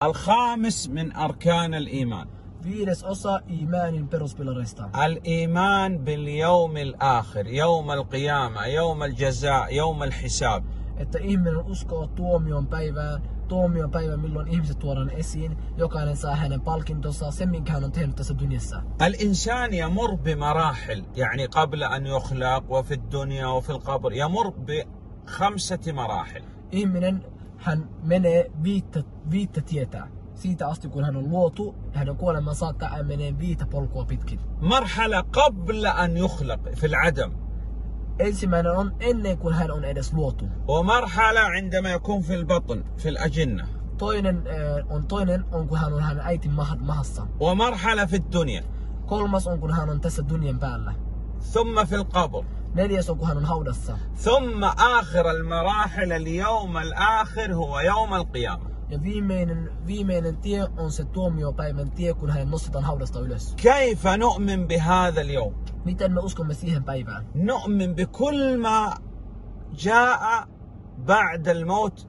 الخامس من أركان الإيمان. Viides osa imaanin peruspilareista. الإيمان باليوم الآخر، يوم القيامة، يوم الجزاء، يوم الحساب. Että ihminen uskoo tuomion päivä milloin ihmiset tuodaan esiin, jokainen saa hänen palkintonsa, sen minkä hän on tehnyt tässä dunyassa. الإنسان يمر بمراحل، يعني قبل أن يخلق وفي الدنيا وفي القبر يمر ب5 مراحل. Ihminen hän menee viittä tietä. Siitä asti kun hän on luotu, hänen kuoleman saakka hän menee 5 polkua pitkin. مرحلة قبل أن يخلق في العدم. Ensimmäinen on ennen kuin hän on edes luotu. ومرحلة عندما يكون في البطن في الأجنة. Toinen on kun hän on hänen äitin mahassa. ومرحلة في الدنيا. Kolmas on kun hän on tässä dunjan päällä. ثم في القبر. Neljäs on kun hän on haudassa. ثم آخر المراحل اليوم الآخر هو يوم القيامة. Ja viimeinen tie on se tuomiopäivän tie, kun hänet nostetaan haudasta ylös. كيف نؤمن بهذا اليوم؟ Miten me uskomme siihen päivään? نؤمن بكل ما جاء بعد الموت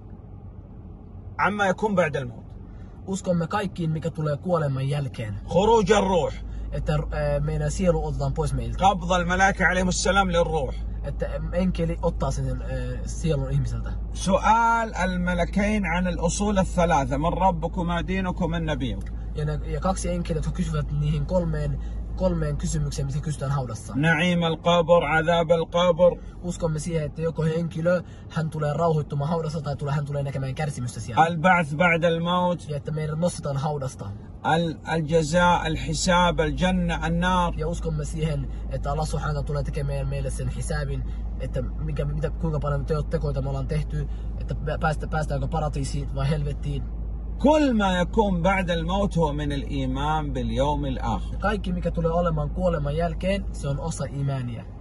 عما يكون بعد الموت. Uskomme kaikkiin, mikä tulee kuoleman jälkeen. خروج الروح. Että meidän sielu otetaan pois meiltä. قبض الملائكة عليهم السلام للروح. Että enkeli ottaa sen sielun ihmiseltä. سؤال الملكين عن الأصول الثلاثة، من ربكم ما دينكم من نبيكم. Ja 2 enkeliä, jotka kysyvät niihin kolmeen kysymykseen, mitä kysytään haudassa. نعيم القبر، عذاب القبر. Uskomme siihen, että joko henkilö, hän tulee rauhoittumaan haudassa tai hän tulee näkemään kärsimystä siellä. البعث بعد الموت. Ja että meidät nostetaan haudasta. الجزاء، الحساب، الجنة، النار. Ja uskomme siihen, että Allah subhanahu tulee tekemään meille sen hisabin, että kuinka paljon tekoita me ollaan tehty, että päästäänkö paratiisiin vai helvettiin. كل ما يكون بعد الموت هو من الإيمان باليوم الآخر. Kaikki mikä tulee olemaan kuoleman jälkeen, se on osa imania.